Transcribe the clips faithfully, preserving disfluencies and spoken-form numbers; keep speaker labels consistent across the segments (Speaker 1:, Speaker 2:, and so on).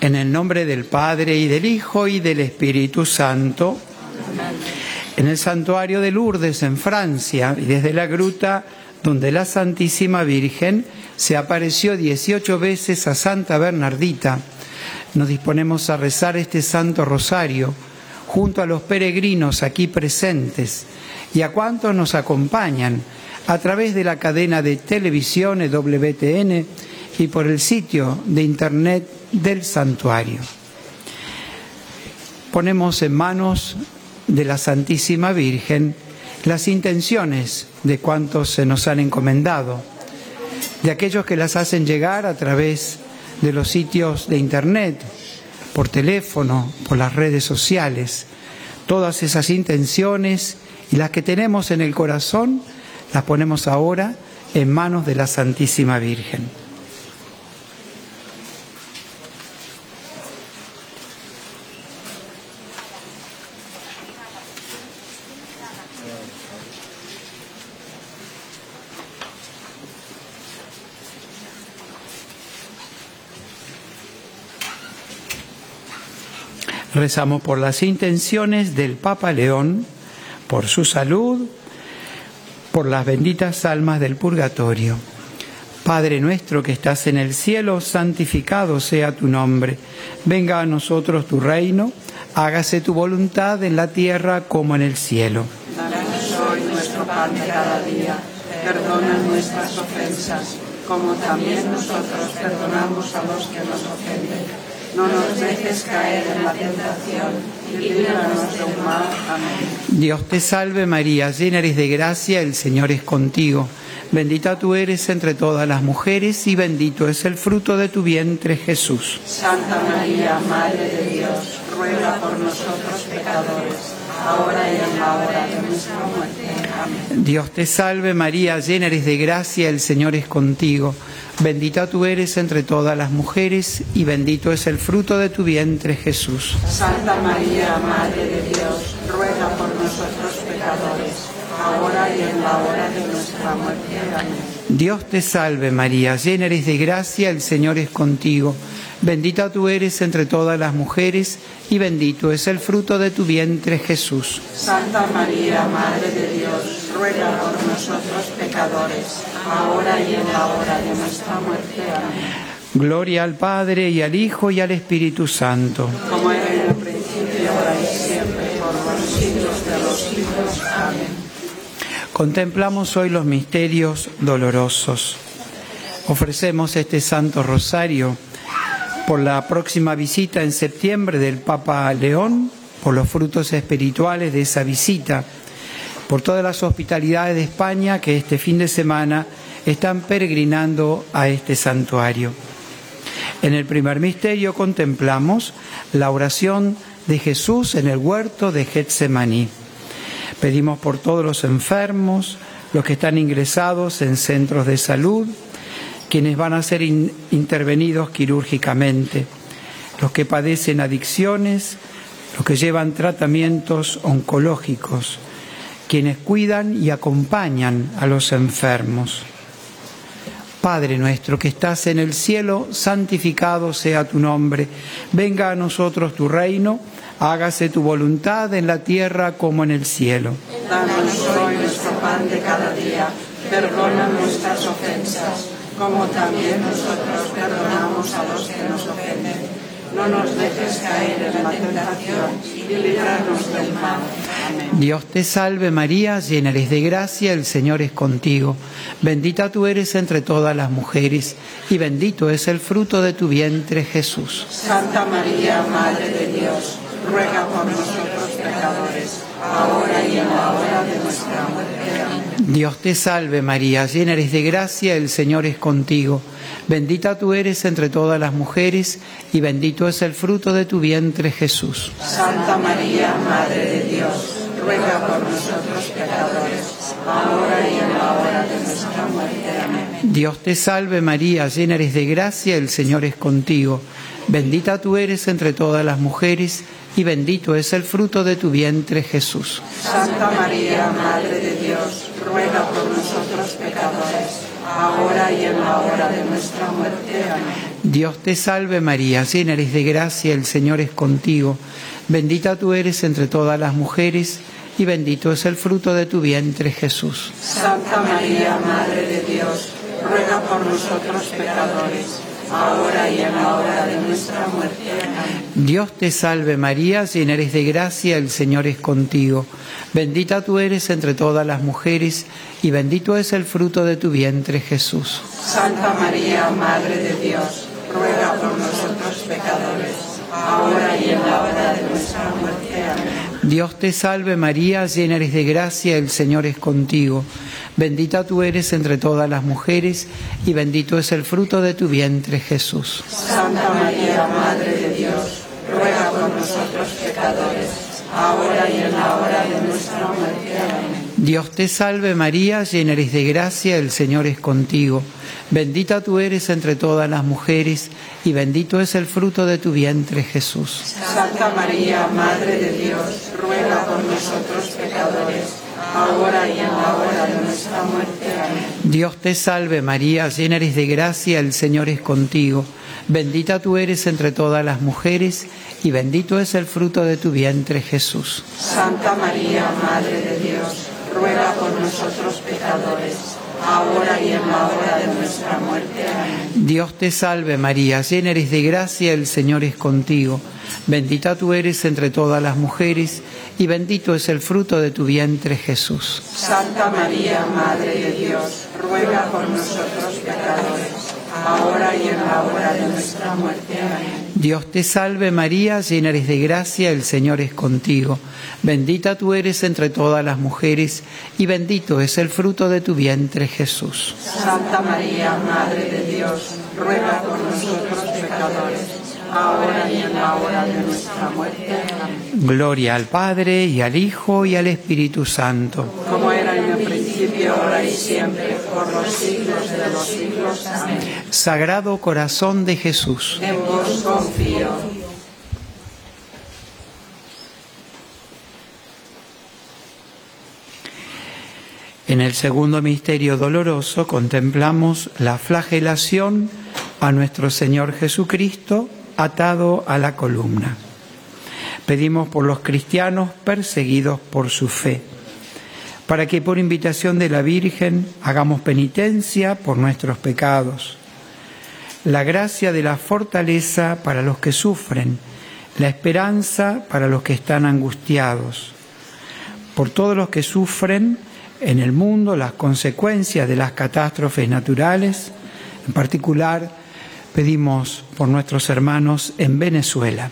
Speaker 1: En el nombre del Padre, y del Hijo, y del Espíritu Santo. Amén. En el santuario de Lourdes, en Francia, y desde la gruta donde la Santísima Virgen se apareció dieciocho veces a Santa Bernardita, nos disponemos a rezar este Santo Rosario junto a los peregrinos aquí presentes y a cuantos nos acompañan a través de la cadena de televisión E W T N y por el sitio de internet del santuario. Ponemos en manos de la Santísima Virgen las intenciones de cuantos se nos han encomendado, de aquellos que las hacen llegar a través de los sitios de internet, por teléfono, por las redes sociales. Todas esas intenciones y las que tenemos en el corazón las ponemos ahora en manos de la Santísima Virgen. Rezamos por las intenciones del Papa León, por su salud, por las benditas almas del purgatorio. Padre nuestro que estás en el cielo, santificado sea tu nombre. Venga a nosotros tu reino, hágase tu voluntad en la tierra como en el cielo.
Speaker 2: Danos hoy nuestro pan de cada día, perdona nuestras ofensas, como también nosotros perdonamos a los que nos ofenden. No nos dejes caer en la tentación y líbranos del mal. Amén.
Speaker 1: Dios te salve María, llena eres de gracia, el Señor es contigo. Bendita tú eres entre todas las mujeres y bendito es el fruto de tu vientre, Jesús.
Speaker 2: Santa María, Madre de Dios, ruega por nosotros pecadores, ahora y en la hora de nuestra muerte. Amén.
Speaker 1: Dios te salve María, llena eres de gracia, el Señor es contigo. Bendita tú eres entre todas las mujeres y bendito es el fruto de tu vientre, Jesús.
Speaker 2: Santa María, Madre de Dios, ruega por nosotros pecadores, ahora y en la hora de nuestra muerte. Amén.
Speaker 1: Dios te salve María, llena eres de gracia, el Señor es contigo. Bendita tú eres entre todas las mujeres y bendito es el fruto de tu vientre, Jesús.
Speaker 2: Santa María, Madre de Dios, ruega por nosotros pecadores, ahora y en la hora de nuestra muerte. Amén.
Speaker 1: Gloria al Padre, y al Hijo, y al Espíritu Santo.
Speaker 2: Como era en el principio, ahora y siempre, por los siglos de los siglos. Amén.
Speaker 1: Contemplamos hoy los misterios dolorosos. Ofrecemos este Santo Rosario por la próxima visita en septiembre del Papa León, por los frutos espirituales de esa visita, por todas las hospitalidades de España que este fin de semana están peregrinando a este santuario. En el primer misterio contemplamos la oración de Jesús en el huerto de Getsemaní. Pedimos por todos los enfermos, los que están ingresados en centros de salud, quienes van a ser in- intervenidos quirúrgicamente, los que padecen adicciones, los que llevan tratamientos oncológicos, quienes cuidan y acompañan a los enfermos. Padre nuestro que estás en el cielo, santificado sea tu nombre. Venga a nosotros tu reino, hágase tu voluntad en la tierra como en el cielo.
Speaker 2: Danos hoy nuestro pan de cada día, perdona nuestras ofensas, como también nosotros perdonamos a los que nos ofenden. No nos dejes caer en la tentación y líbranos del mal. Amén.
Speaker 1: Dios te salve María, llena eres de gracia, el Señor es contigo. Bendita tú eres entre todas las mujeres y bendito es el fruto de tu vientre, Jesús.
Speaker 2: Santa María, Madre de Dios, ruega por nosotros pecadores, ahora y en la hora de nuestra muerte. Amén.
Speaker 1: Dios te salve María, llena eres de gracia, el Señor es contigo. Bendita tú eres entre todas las mujeres y bendito es el fruto de tu vientre, Jesús.
Speaker 2: Santa María, Madre de Dios, ruega por nosotros pecadores, ahora y en la hora de nuestra muerte. Amén.
Speaker 1: Dios te salve María, llena eres de gracia, el Señor es contigo. Bendita tú eres entre todas las mujeres y bendito es el fruto de tu vientre, Jesús.
Speaker 2: Santa María, Madre de Dios, ruega por nosotros pecadores, ahora y en la hora de nuestra muerte. Amén.
Speaker 1: Dios te salve María, llena eres de gracia, el Señor es contigo. Bendita tú eres entre todas las mujeres, y bendito es el fruto de tu vientre, Jesús.
Speaker 2: Santa María, Madre de Dios, ruega por nosotros pecadores, ahora y en la hora de nuestra muerte. Amén.
Speaker 1: Dios te salve María, llena eres de gracia, el Señor es contigo. Bendita tú eres entre todas las mujeres, y bendito es el fruto de tu vientre, Jesús.
Speaker 2: Santa María, Madre de Dios, ruega por nosotros pecadores, ahora y en la hora de nuestra muerte. Amén.
Speaker 1: Dios te salve María, llena eres de gracia, el Señor es contigo. Bendita tú eres entre todas las mujeres, y bendito es el fruto de tu vientre, Jesús.
Speaker 2: Santa María, Madre de Dios, ruega por nosotros pecadores, ahora y en la hora de nuestra muerte. Amén.
Speaker 1: Dios te salve María, llena eres de gracia, el Señor es contigo. Bendita tú eres entre todas las mujeres, y bendito es el fruto de tu vientre, Jesús.
Speaker 2: Santa María, Madre de Dios, ruega por nosotros pecadores, ahora y en la hora de nuestra muerte. Amén.
Speaker 1: Dios te salve María, llena eres de gracia, el Señor es contigo. Bendita tú eres entre todas las mujeres, y bendito es el fruto de tu vientre, Jesús.
Speaker 2: Santa María, Madre de Dios, ruega por nosotros pecadores, ahora y en la hora de nuestra muerte. Amén.
Speaker 1: Dios te salve María, llena eres de gracia, el Señor es contigo. Bendita tú eres entre todas las mujeres, y bendito es el fruto de tu vientre, Jesús.
Speaker 2: Santa María, Madre de Dios, ruega por nosotros pecadores, ahora y en la hora de nuestra muerte. Amén.
Speaker 1: Dios te salve María, llena eres de gracia, el Señor es contigo. Bendita tú eres entre todas las mujeres, y bendito es el fruto de tu vientre, Jesús.
Speaker 2: Santa María, Madre de Dios, ruega por nosotros pecadores, ahora y en la hora de nuestra muerte. Amén.
Speaker 1: Gloria al Padre, y al Hijo, y al Espíritu Santo.
Speaker 2: Como era en el principio, ahora y siempre, por los siglos de los siglos. Amén.
Speaker 1: Sagrado Corazón de Jesús,
Speaker 2: En vos confío.
Speaker 1: en el segundo misterio doloroso contemplamos la flagelación a nuestro Señor Jesucristo atado a la columna. Pedimos por los cristianos perseguidos por su fe, para que por invitación de la Virgen hagamos penitencia por nuestros pecados, la gracia de la fortaleza para los que sufren, la esperanza para los que están angustiados, por todos los que sufren en el mundo las consecuencias de las catástrofes naturales. En particular, pedimos por nuestros hermanos en Venezuela.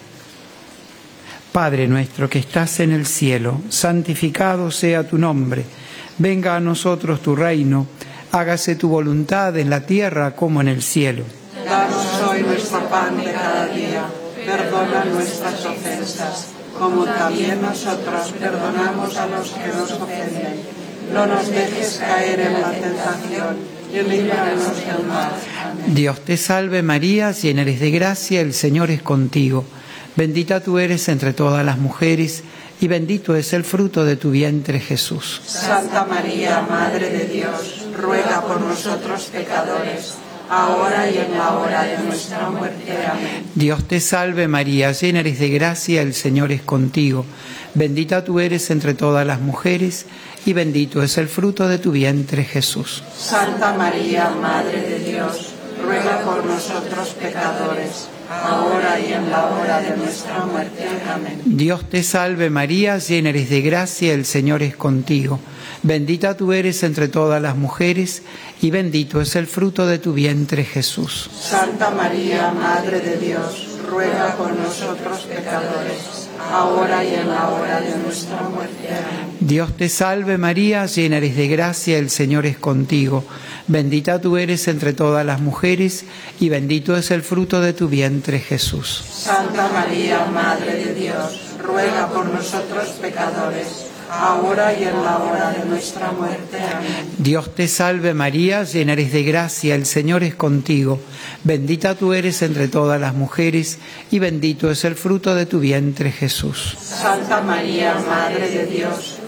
Speaker 1: Padre nuestro que estás en el cielo, santificado sea tu nombre. Venga a nosotros tu reino, hágase tu voluntad en la tierra como en el cielo.
Speaker 2: Danos hoy nuestro pan de cada día, perdona nuestras ofensas, como también nosotros perdonamos a los que nos ofenden. No nos dejes caer en la tentación, y líbranos del mal. Amén.
Speaker 1: Dios te salve María, llena eres de gracia, el Señor es contigo. Bendita tú eres entre todas las mujeres, y bendito es el fruto de tu vientre, Jesús.
Speaker 2: Santa María, Madre de Dios, ruega por nosotros pecadores, ahora y en la hora de nuestra muerte. Amén.
Speaker 1: Dios te salve María, llena eres de gracia, el Señor es contigo. Bendita tú eres entre todas las mujeres, y bendito es el fruto de tu vientre, Jesús.
Speaker 2: Santa María, Madre de Dios, ruega por nosotros pecadores, ahora y en la hora de nuestra muerte. Amén.
Speaker 1: Dios te salve María, llena eres de gracia, el Señor es contigo. Bendita tú eres entre todas las mujeres, y bendito es el fruto de tu vientre, Jesús.
Speaker 2: Santa María, Madre de Dios, ruega por nosotros pecadores, ahora y en la hora de nuestra muerte. Amén.
Speaker 1: Dios te salve María, llena eres de gracia, el Señor es contigo. Bendita tú eres entre todas las mujeres, y bendito es el fruto de tu vientre, Jesús.
Speaker 2: Santa María, Madre de Dios, ruega por nosotros pecadores, ahora y en la hora de nuestra muerte. Amén.
Speaker 1: Dios te salve María, llena eres de gracia, el Señor es contigo. Bendita tú eres entre todas las mujeres, y bendito es el fruto de tu vientre, Jesús.
Speaker 2: Santa María, Madre de Dios,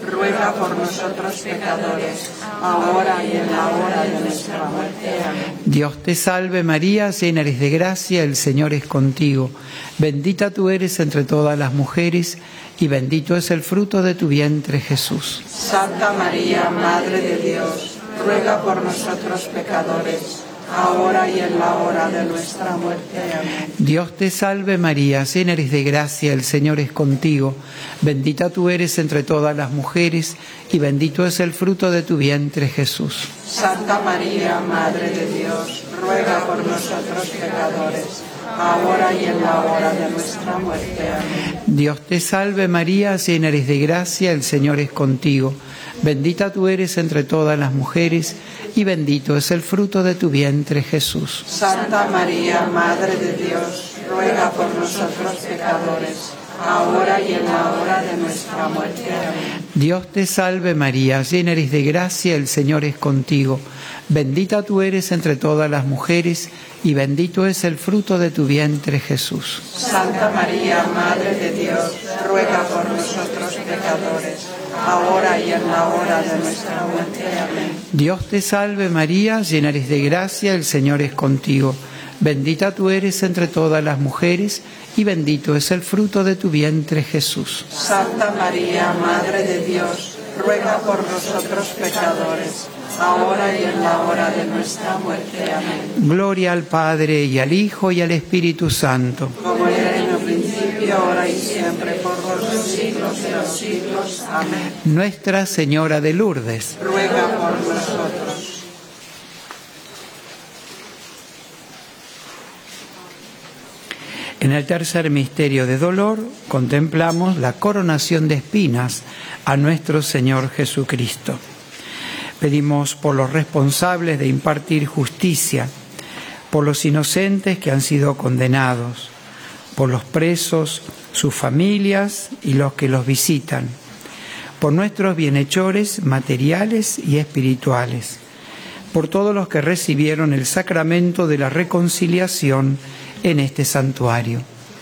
Speaker 2: ruega por nosotros pecadores, ahora y en la hora de nuestra muerte. Amén.
Speaker 1: Dios te salve María, llena eres de gracia, el Señor es contigo. Bendita tú eres entre todas las mujeres, y bendito es el fruto de tu vientre, Jesús.
Speaker 2: Santa María, Madre de Dios, ruega por nosotros pecadores, ahora y en la hora de nuestra muerte. Amén.
Speaker 1: Dios te salve María, llena eres de gracia, el Señor es contigo. Bendita tú eres entre todas las mujeres, y bendito es el fruto de tu vientre, Jesús.
Speaker 2: Santa María, Madre de Dios, ruega por nosotros pecadores, ahora y en la hora de nuestra muerte. Amén.
Speaker 1: Dios te salve María, llena eres de gracia, el Señor es contigo. Bendita tú eres entre todas las mujeres, y bendito es el fruto de tu vientre, Jesús.
Speaker 2: Santa María, Madre de Dios, ruega por nosotros pecadores, ahora y en la hora de nuestra muerte. Amén.
Speaker 1: Dios te salve María, llena eres de gracia, el Señor es contigo. Bendita tú eres entre todas las mujeres, y bendito es el fruto de tu vientre, Jesús.
Speaker 2: Santa María, Madre de Dios, ruega por nosotros pecadores, ahora y en la hora de nuestra muerte. Amén.
Speaker 1: Dios te salve María, llena eres de gracia, el Señor es contigo. Bendita tú eres entre todas las mujeres, y bendito es el fruto de tu vientre, Jesús.
Speaker 2: Santa María, Madre de Dios, ruega por nosotros pecadores, ahora y en la hora de nuestra muerte. Amén.
Speaker 1: Gloria al Padre, y al Hijo, y al Espíritu Santo.
Speaker 2: Como era en el principio, ahora y siempre, por los siglos de los siglos. Amén.
Speaker 1: Nuestra Señora de Lourdes,
Speaker 2: ruega por nosotros.
Speaker 1: en el tercer misterio de dolor contemplamos la coronación de espinas a nuestro Señor Jesucristo. Pedimos por los responsables de impartir justicia, por los inocentes que han sido condenados, por los presos, sus familias y los que los visitan, por nuestros bienhechores materiales y espirituales, por todos los que recibieron el sacramento de la reconciliación en este santuario.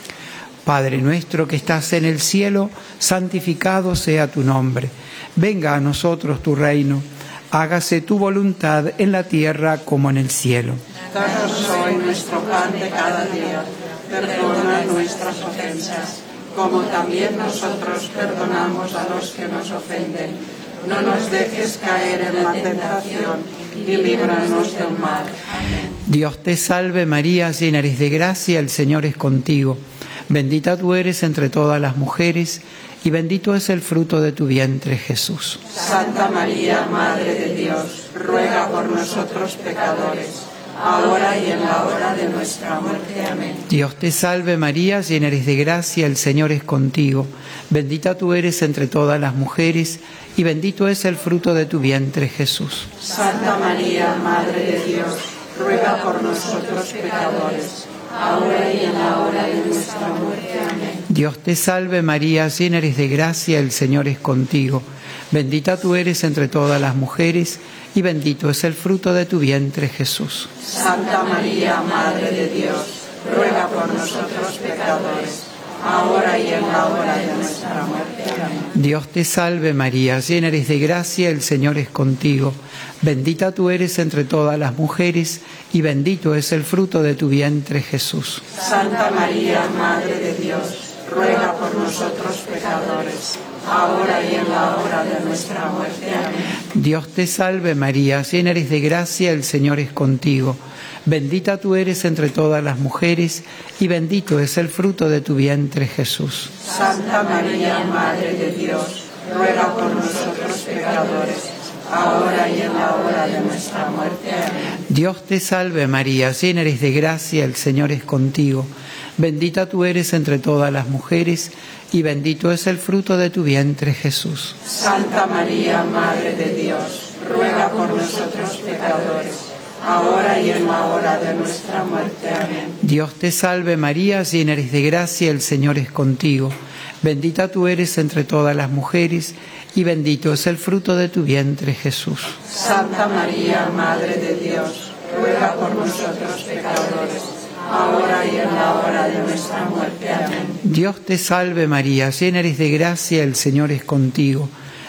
Speaker 1: Padre nuestro que estás en el cielo, santificado sea tu nombre. Venga a nosotros tu reino. Hágase tu voluntad en la tierra como en el cielo.
Speaker 2: Danos hoy nuestro pan de cada día. Perdona nuestras ofensas, como también nosotros perdonamos a los que nos ofenden. No nos dejes caer en la tentación y líbranos del mal. Amén.
Speaker 1: Dios te salve María, llena eres de gracia, el Señor es contigo. Bendita tú eres entre todas las mujeres, y bendito es el fruto de tu vientre, Jesús.
Speaker 2: Santa María, Madre de Dios, ruega por nosotros pecadores, ahora y en la hora de nuestra muerte. Amén.
Speaker 1: Dios te salve María, llena eres de gracia, el Señor es contigo. Bendita tú eres entre todas las mujeres, y bendito es el fruto de tu vientre, Jesús.
Speaker 2: Santa María, Madre de Dios, ruega por nosotros pecadores, ahora y en la hora de nuestra muerte. Amén.
Speaker 1: Dios te salve María, llena eres de gracia, el Señor es contigo. Bendita tú eres entre todas las mujeres, y bendito es el fruto de tu vientre, Jesús.
Speaker 2: Santa María, Madre de Dios, ruega por nosotros pecadores, ahora y en la hora de nuestra muerte. Amén.
Speaker 1: Dios te salve María, llena eres de gracia, el Señor es contigo. Bendita tú eres entre todas las mujeres, y bendito es el fruto de tu vientre, Jesús.
Speaker 2: Santa María, Madre de Dios, ruega por nosotros pecadores, ahora y en la hora de nuestra muerte. Amén.
Speaker 1: Dios te salve María, llena eres de gracia, el Señor es contigo. Bendita tú eres entre todas las mujeres, y bendito es el fruto de tu vientre, Jesús.
Speaker 2: Santa María, Madre de Dios, ruega por nosotros pecadores, ahora y en la hora de nuestra muerte. Amén.
Speaker 1: Dios te salve María, llena eres de gracia, el Señor es contigo. Bendita tú eres entre todas las mujeres, y bendito es el fruto de tu vientre, Jesús.
Speaker 2: Santa María, Madre de Dios, ruega por nosotros pecadores, ahora y en la hora de nuestra muerte. Amén.
Speaker 1: Dios te salve María, llena eres de gracia, el Señor es contigo. Bendita tú eres entre todas las mujeres, y bendito es el fruto de tu vientre, Jesús.
Speaker 2: Santa María, Madre de Dios, ruega por nosotros pecadores, ahora y en la hora de nuestra muerte. Amén.
Speaker 1: Dios te salve María, llena eres de gracia, el Señor es contigo.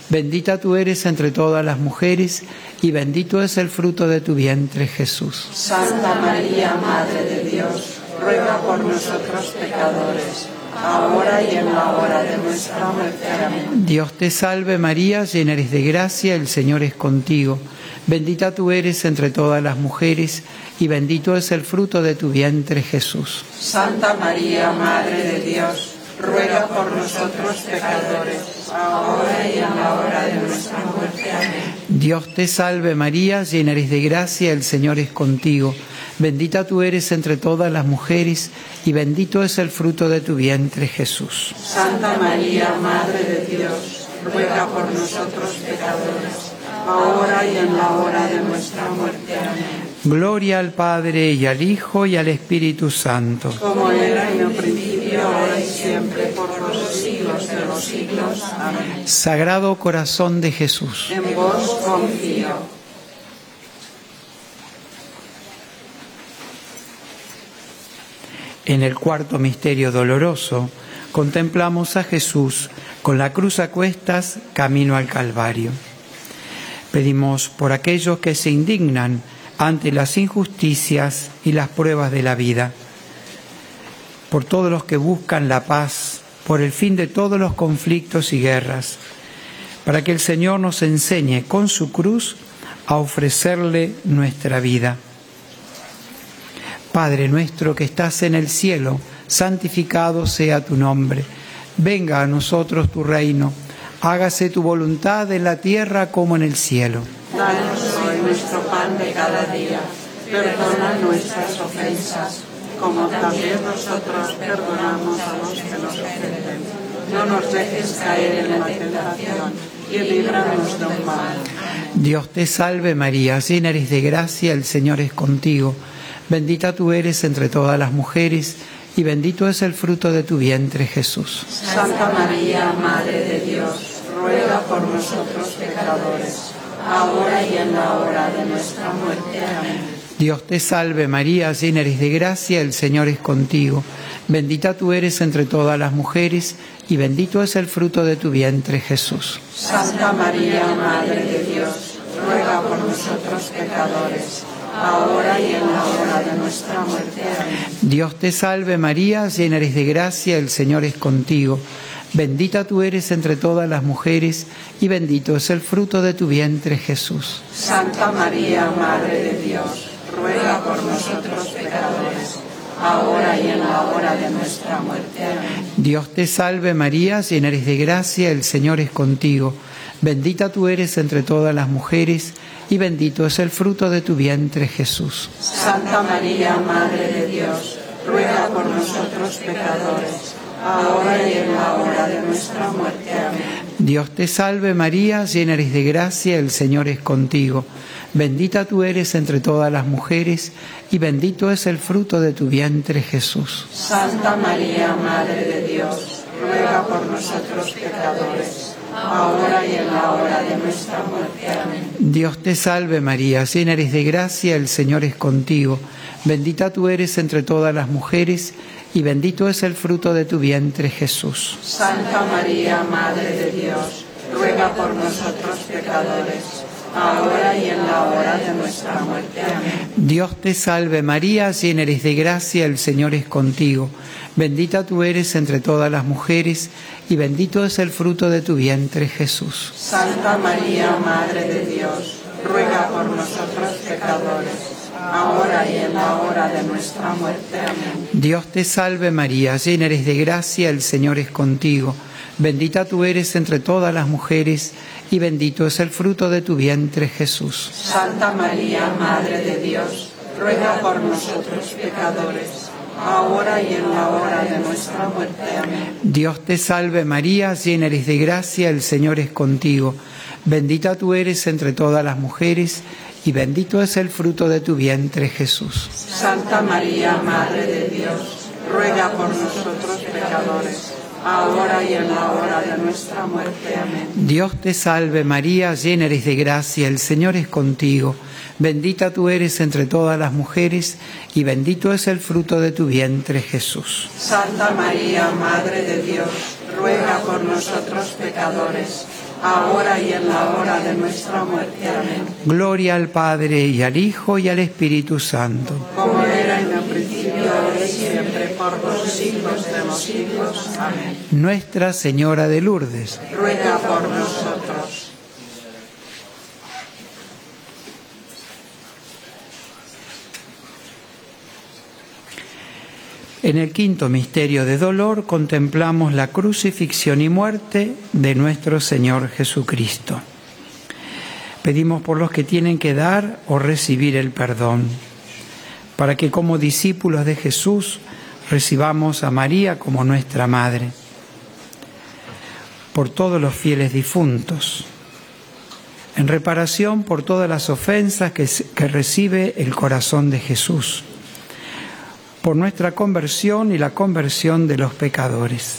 Speaker 1: Bendita tú eres entre todas las mujeres, y bendito es el fruto de tu vientre, Jesús.
Speaker 2: Santa María, Madre de Dios, ruega por nosotros pecadores, ahora y en la hora de nuestra muerte. Amén.
Speaker 1: Dios te salve María, llena eres de gracia, el Señor es contigo. Bendita tú eres entre todas las mujeres, y bendito es el fruto de tu vientre, Jesús.
Speaker 2: Santa María, Madre de Dios, ruega por nosotros pecadores, ahora y en la hora de nuestra muerte. Amén.
Speaker 1: Dios te salve María, llena eres de gracia, el Señor es contigo. Bendita tú eres entre todas las mujeres, y bendito es el fruto de tu vientre, Jesús.
Speaker 2: Santa María, Madre de Dios, ruega por nosotros pecadores, ahora y en la hora de nuestra muerte. Amén.
Speaker 1: Gloria al Padre, y al Hijo, y al Espíritu Santo.
Speaker 2: Como era en el principio, ahora y siempre, por los siglos de los siglos. Amén.
Speaker 1: Sagrado Corazón de Jesús,
Speaker 2: En vos confío.
Speaker 1: en el cuarto misterio doloroso, contemplamos a Jesús con la cruz a cuestas, camino al Calvario. Pedimos por aquellos que se indignan ante las injusticias y las pruebas de la vida, por todos los que buscan la paz, por el fin de todos los conflictos y guerras, para que el Señor nos enseñe con su cruz a ofrecerle nuestra vida. Padre nuestro que estás en el cielo, santificado sea tu nombre. Venga a nosotros tu reino. Hágase tu voluntad en la tierra como en el cielo.
Speaker 2: Danos hoy nuestro pan de cada día. Perdona nuestras ofensas, como también nosotros perdonamos a los que nos ofenden. No nos dejes caer en la tentación y líbranos del mal.
Speaker 1: Dios te salve María, llena eres de gracia, el Señor es contigo. Bendita tú eres entre todas las mujeres, y bendito es el fruto de tu vientre, Jesús.
Speaker 2: Santa María, Madre de Dios, ruega por nosotros pecadores, ahora y en la hora de nuestra muerte. Amén.
Speaker 1: Dios te salve María, llena eres de gracia, el Señor es contigo. Bendita tú eres entre todas las mujeres, y bendito es el fruto de tu vientre, Jesús.
Speaker 2: Santa María, Madre de Dios, ruega por nosotros pecadores, ahora y en la hora de nuestra muerte. Amén.
Speaker 1: Dios te salve María, llena eres de gracia, el Señor es contigo. Bendita tú eres entre todas las mujeres, y bendito es el fruto de tu vientre, Jesús.
Speaker 2: Santa María, Madre de Dios, ruega por nosotros pecadores, ahora y en la hora de nuestra muerte. Amén.
Speaker 1: Dios te salve María, llena eres de gracia, el Señor es contigo. Bendita tú eres entre todas las mujeres, y bendito es el fruto de tu vientre, Jesús.
Speaker 2: Santa María, Madre de Dios, ruega por nosotros pecadores, ahora y en la hora de nuestra muerte. Amén.
Speaker 1: Dios te salve María, llena eres de gracia, el Señor es contigo. Bendita tú eres entre todas las mujeres, y bendito es el fruto de tu vientre, Jesús.
Speaker 2: Santa María, Madre de Dios, ruega por nosotros pecadores, ahora y en la hora de nuestra muerte. Amén.
Speaker 1: Dios te salve María, llena eres de gracia, el Señor es contigo. Bendita tú eres entre todas las mujeres, y bendito es el fruto de tu vientre, Jesús.
Speaker 2: Santa María, Madre de Dios, ruega por nosotros pecadores, ahora y en la hora de nuestra muerte. Amén.
Speaker 1: Dios te salve María, llena eres de gracia, el Señor es contigo. Bendita tú eres entre todas las mujeres, y bendito es el fruto de tu vientre, Jesús.
Speaker 2: Santa María, Madre de Dios, ruega por nosotros pecadores, ahora y en la hora de nuestra muerte. Amén.
Speaker 1: Dios te salve María, llena eres de gracia, el Señor es contigo. Bendita tú eres entre todas las mujeres, y bendito es el fruto de tu vientre, Jesús.
Speaker 2: Santa María, Madre de Dios, ruega por nosotros pecadores, ahora y en la hora de nuestra muerte. Amén.
Speaker 1: Dios te salve María, llena eres de gracia, el Señor es contigo. Bendita tú eres entre todas las mujeres, y bendito es el fruto de tu vientre, Jesús.
Speaker 2: Santa María, Madre de Dios, ruega por nosotros pecadores, ahora y en la hora de nuestra muerte. Amén.
Speaker 1: Dios te salve María, llena eres de gracia, el Señor es contigo. Bendita tú eres entre todas las mujeres, y bendito es el fruto de tu vientre, Jesús.
Speaker 2: Santa María, Madre de Dios, ruega por nosotros pecadores, ahora y en la hora de nuestra muerte. Amén.
Speaker 1: Gloria al Padre, y al Hijo, y al Espíritu Santo.
Speaker 2: Como era en el principio, ahora y siempre, por los siglos de los siglos. Amén.
Speaker 1: Nuestra Señora de Lourdes,
Speaker 2: ruega por nosotros.
Speaker 1: En el quinto misterio de dolor contemplamos la crucifixión y muerte de nuestro Señor Jesucristo. Pedimos por los que tienen que dar o recibir el perdón, para que como discípulos de Jesús recibamos a María como nuestra Madre. Por todos los fieles difuntos, en reparación por todas las ofensas que, que recibe el corazón de Jesús, por nuestra conversión y la conversión de los pecadores.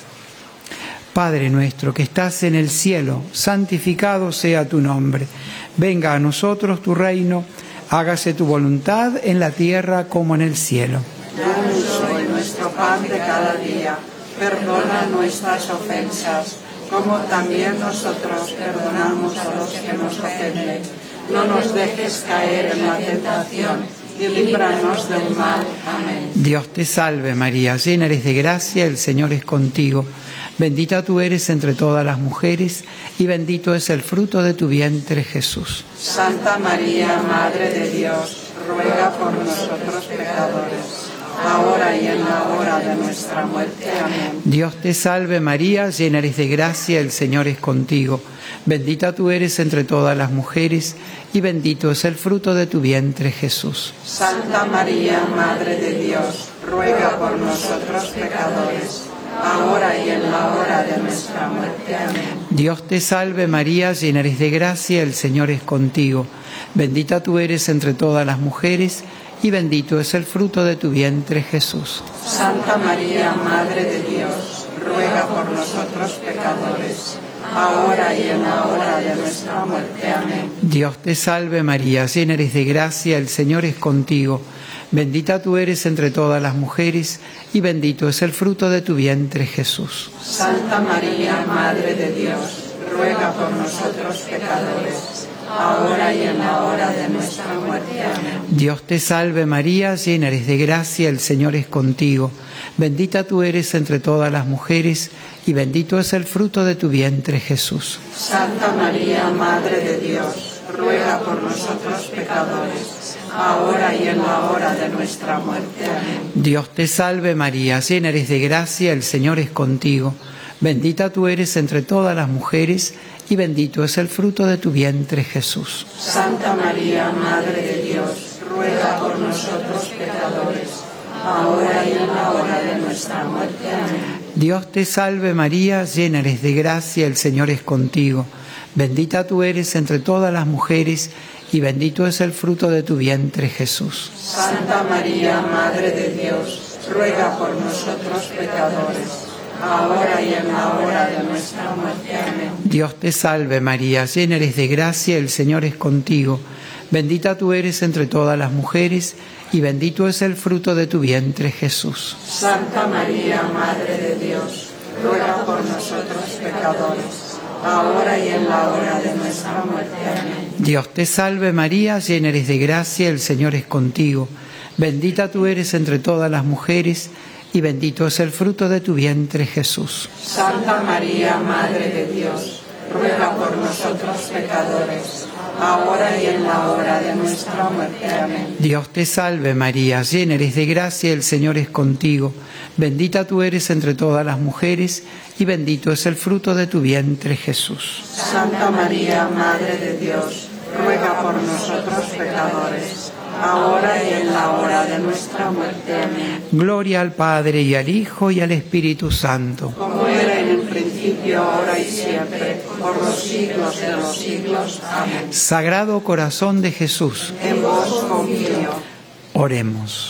Speaker 1: Padre nuestro que estás en el cielo, santificado sea tu nombre. Venga a nosotros tu reino, hágase tu voluntad en la tierra como en el cielo.
Speaker 2: Danos hoy nuestro pan de cada día, perdona nuestras ofensas, como también nosotros perdonamos a los que nos ofenden. No nos dejes caer en la tentación, y líbranos del mal. Amén.
Speaker 1: Dios te salve María, llena eres de gracia, el Señor es contigo. Bendita tú eres entre todas las mujeres, y bendito es el fruto de tu vientre, Jesús.
Speaker 2: Santa María, Madre de Dios, ruega por nosotros pecadores, ahora y en la hora de nuestra muerte. Amén.
Speaker 1: Dios te salve María, llena eres de gracia, el Señor es contigo. Bendita tú eres entre todas las mujeres, y bendito es el fruto de tu vientre, Jesús.
Speaker 2: Santa María, Madre de Dios, ruega por nosotros pecadores, ahora y en la hora de nuestra muerte. Amén.
Speaker 1: Dios te salve María, llena eres de gracia, el Señor es contigo. Bendita tú eres entre todas las mujeres, y bendito es el fruto de tu vientre, Jesús.
Speaker 2: Santa María, Madre de Dios, ruega por nosotros pecadores, ahora y en la hora de nuestra muerte. Amén.
Speaker 1: Dios te salve María, llena eres de gracia, el Señor es contigo. Bendita tú eres entre todas las mujeres, y bendito es el fruto de tu vientre, Jesús.
Speaker 2: Santa María, Madre de Dios, ruega por nosotros pecadores, ahora y en la hora de nuestra muerte. Amén.
Speaker 1: Dios te salve María, llena eres de gracia, el Señor es contigo. Bendita tú eres entre todas las mujeres, y bendito es el fruto de tu vientre, Jesús.
Speaker 2: Santa María, Madre de Dios, ruega por nosotros pecadores, ahora y en la hora de nuestra muerte. Amén.
Speaker 1: Dios te salve María, llena eres de gracia, el Señor es contigo. Bendita tú eres entre todas las mujeres, y bendito es el fruto de tu vientre, Jesús.
Speaker 2: Santa María, Madre de Dios, ruega por nosotros pecadores, ahora y en la hora de nuestra muerte. Amén.
Speaker 1: Dios te salve María, llena eres de gracia, el Señor es contigo. Bendita tú eres entre todas las mujeres, y bendito es el fruto de tu vientre, Jesús.
Speaker 2: Santa María, Madre de Dios, ruega por nosotros pecadores, ahora y en la hora de nuestra muerte. Amén.
Speaker 1: Dios te salve María, llena eres de gracia, el Señor es contigo. Bendita tú eres entre todas las mujeres, y bendito es el fruto de tu vientre, Jesús.
Speaker 2: Santa María, Madre de Dios, ruega por nosotros pecadores, ahora y en la hora de nuestra muerte. Amén.
Speaker 1: Dios te salve María, llena eres de gracia, el Señor es contigo. Bendita tú eres entre todas las mujeres, y bendito es el fruto de tu vientre, Jesús.
Speaker 2: Santa María, Madre de Dios, ruega por nosotros pecadores, ahora y en la hora de nuestra muerte. Amén.
Speaker 1: Dios te salve María, llena eres de gracia, el Señor es contigo. Bendita tú eres entre todas las mujeres, y bendito es el fruto de tu vientre, Jesús.
Speaker 2: Santa María, Madre de Dios, ruega por nosotros pecadores, ahora y en la hora de nuestra muerte. Amén.
Speaker 1: Gloria al Padre, y al Hijo, y al Espíritu Santo.
Speaker 2: Como era en el principio, ahora y siempre, por los siglos de los siglos. Amén.
Speaker 1: Sagrado Corazón de Jesús,
Speaker 2: En vos confío.
Speaker 1: oremos.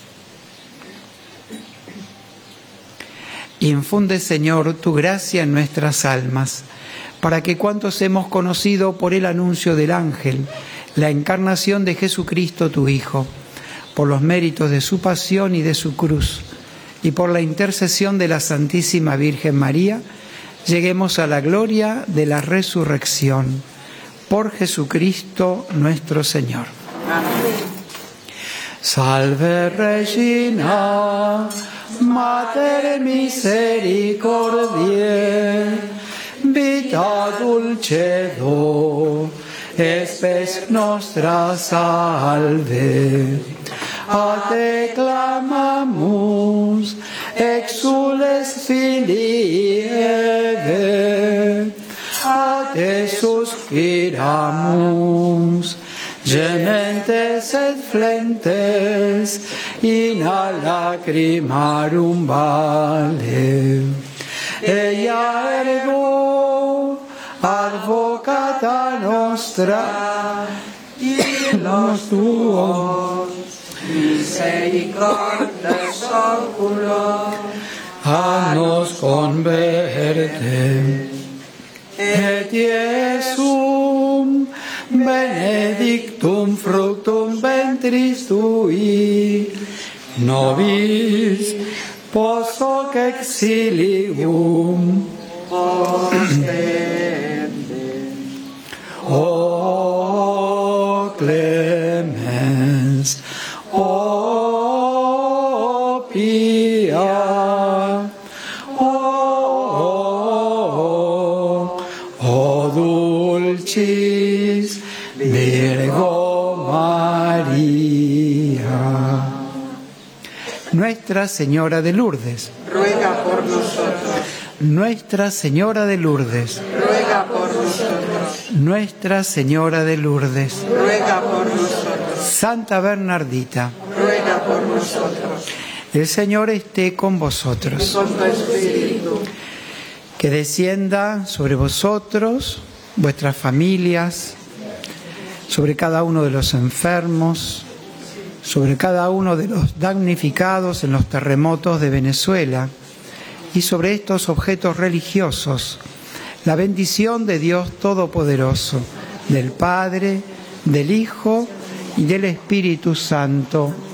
Speaker 1: Infunde, Señor, tu gracia en nuestras almas, para que cuantos hemos conocido por el anuncio del ángel la encarnación de Jesucristo, tu Hijo, por los méritos de su pasión y de su cruz, y por la intercesión de la Santísima Virgen María, lleguemos a la gloria de la resurrección. Por Jesucristo nuestro Señor.
Speaker 2: Amén.
Speaker 1: Salve Regina, Mater misericordiae, vita dulcedo, espes nostra salve. A te clamamus, exules filii Eve, a te suspiramus, gementes et flentes, in a lacrimarum vale. Ea ergo, advocata nostra, illos tuos, misericordes oculo, a nos converte. Et Iesum benedictum fructum ventris tui, nobis post hoc exilium ostende. O clemens, o pia, o, o dulcis Virgo María. Nuestra Señora de Lourdes,
Speaker 2: ruega por nosotros.
Speaker 1: Nuestra Señora de Lourdes,
Speaker 2: Ruega por nosotros.
Speaker 1: Nuestra Señora de Lourdes,
Speaker 2: Ruega por nosotros.
Speaker 1: Santa Bernardita,
Speaker 2: Ruega por nosotros.
Speaker 1: el Señor esté con
Speaker 2: Y
Speaker 1: vosotros.
Speaker 2: con tu espíritu.
Speaker 1: Que descienda sobre vosotros, vuestras familias, sobre cada uno de los enfermos, sobre cada uno de los damnificados en los terremotos de Venezuela y sobre estos objetos religiosos, la bendición de Dios Todopoderoso, del Padre, del Hijo y del Espíritu Santo.